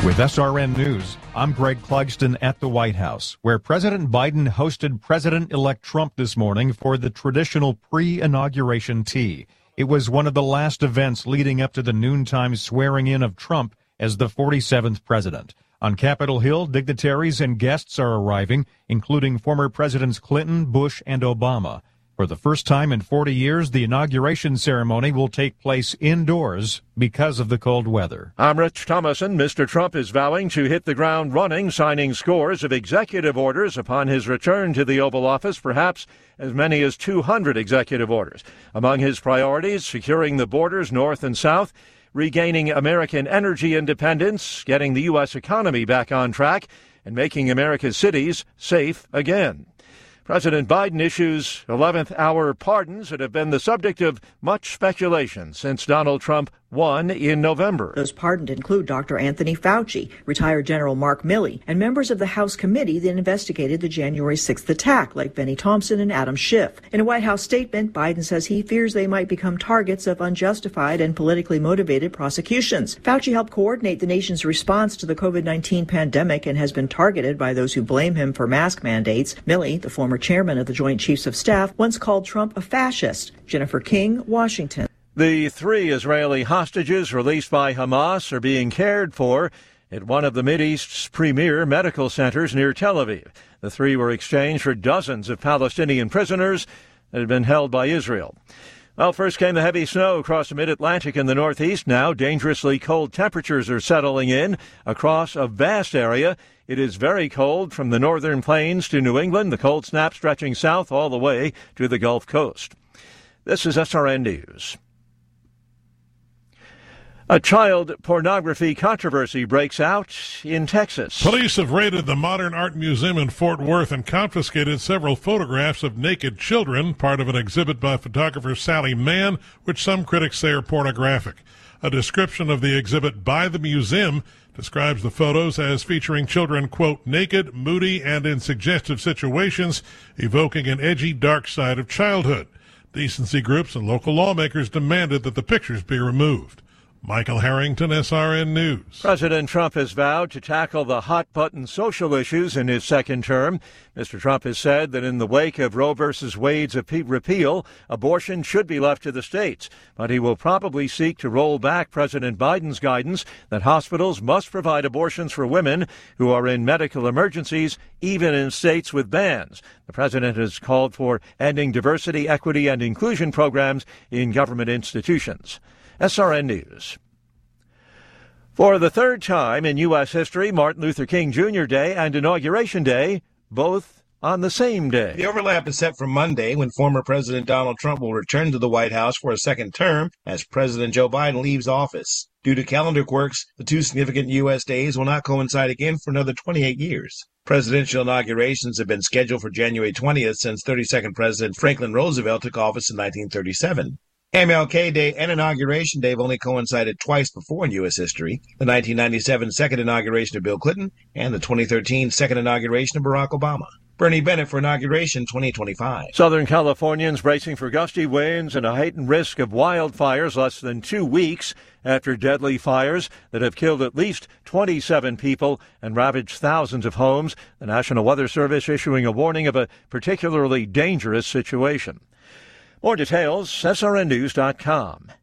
With SRN News, I'm Greg Clugston at the White House, where President Biden hosted President-elect Trump this morning for the traditional pre-inauguration tea. It was one of the last events leading up to the noontime swearing in of Trump as the 47th president. On Capitol Hill, dignitaries and guests are arriving, including former Presidents Clinton, Bush, and Obama. For the first time in 40 years, the inauguration ceremony will take place indoors because of the cold weather. I'm Rich Thomason. Mr. Trump is vowing to hit the ground running, signing scores of executive orders upon his return to the Oval Office, perhaps as many as 200 executive orders. Among his priorities, securing the borders north and south, regaining American energy independence, getting the U.S. economy back on track, and making America's cities safe again. President Biden issues 11th-hour pardons that have been the subject of much speculation since Donald Trump won in November. Those pardoned include Dr. Anthony Fauci, retired General Mark Milley, and members of the House committee that investigated the January 6th attack, like Benny Thompson and Adam Schiff. In a White House statement, Biden says he fears they might become targets of unjustified and politically motivated prosecutions. Fauci helped coordinate the nation's response to the COVID-19 pandemic and has been targeted by those who blame him for mask mandates. Milley, the former chairman of the Joint Chiefs of Staff, once called Trump a fascist. Jennifer King, Washington. The 3 Israeli hostages released by Hamas are being cared for at one of the Mideast's premier medical centers near Tel Aviv. The 3 were exchanged for dozens of Palestinian prisoners that had been held by Israel. Well, first came the heavy snow across the mid-Atlantic and the Northeast. Now dangerously cold temperatures are settling in across a vast area. It is very cold from the northern plains to New England, the cold snap stretching south all the way to the Gulf Coast. This is SRN News. A child pornography controversy breaks out in Texas. Police have raided the Modern Art Museum in Fort Worth and confiscated several photographs of naked children, part of an exhibit by photographer Sally Mann, which some critics say are pornographic. A description of the exhibit by the museum describes the photos as featuring children, quote, naked, moody, and in suggestive situations, evoking an edgy, dark side of childhood. Decency groups and local lawmakers demanded that the pictures be removed. Michael Harrington, SRN News. President Trump has vowed to tackle the hot-button social issues in his second term. Mr. Trump has said that in the wake of Roe v. Wade's repeal, abortion should be left to the states. But he will probably seek to roll back President Biden's guidance that hospitals must provide abortions for women who are in medical emergencies, even in states with bans. The president has called for ending diversity, equity, and inclusion programs in government institutions. SRN News. For the third time in U.S. history, Martin Luther King Jr. Day and Inauguration Day, both on the same day. The overlap is set for Monday, when former President Donald Trump will return to the White House for a second term as President Joe Biden leaves office. Due to calendar quirks, the two significant U.S. days will not coincide again for another 28 years. Presidential inaugurations have been scheduled for January 20th since 32nd President Franklin Roosevelt took office in 1937. MLK Day and Inauguration Day have only coincided twice before in U.S. history, the 1997 second inauguration of Bill Clinton and the 2013 second inauguration of Barack Obama. Bernie Bennett for Inauguration 2025. Southern Californians bracing for gusty winds and a heightened risk of wildfires less than 2 weeks after deadly fires that have killed at least 27 people and ravaged thousands of homes. The National Weather Service issuing a warning of a particularly dangerous situation. More details, srnnews.com.